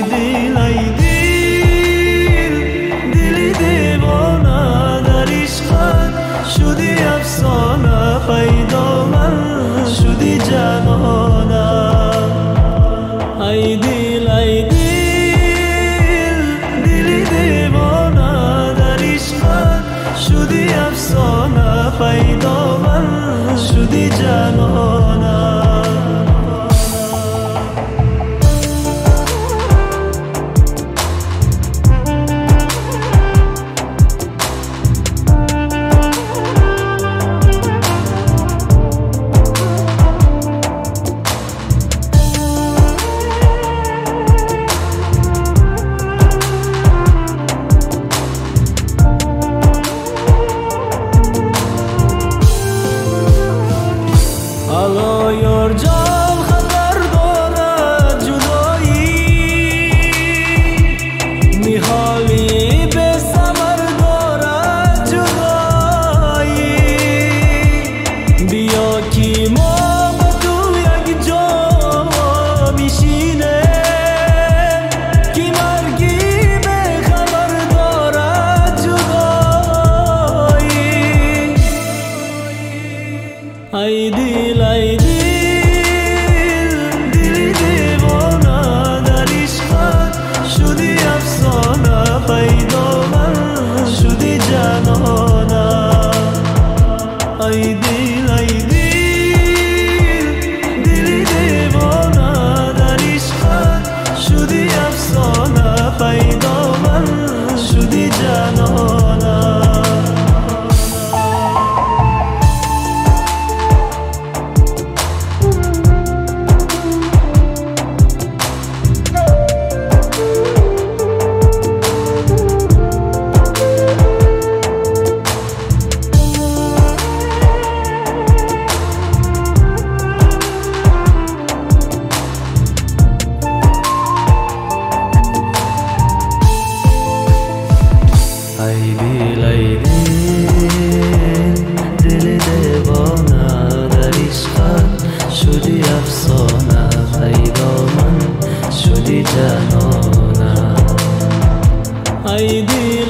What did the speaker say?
دل ای دل دلی دیوانه در عشقت شدی افسانه پیدا من شدی جانانه ای دل ای دل دلی دیوانه در عشقت شدی افسانه پیدا من شدی جانانه الو یار جان خبر دارد جدایی میخوالی به صبر دارد جدایی بیا که ما با تو یک جا میشینه که مرگی به خبر دارد جدایی ای دل ای دل دلی دیوانه در عشقت شدی افسانه پیدا من شدی جانانه ای دل ای دل دلی دیوانه در عشقت شدی افسانه پیدا من شدی جانانه ای دل ای دل دل دیوانه در عشقت شدی افسانه پیدا من شدی جانانه ای دل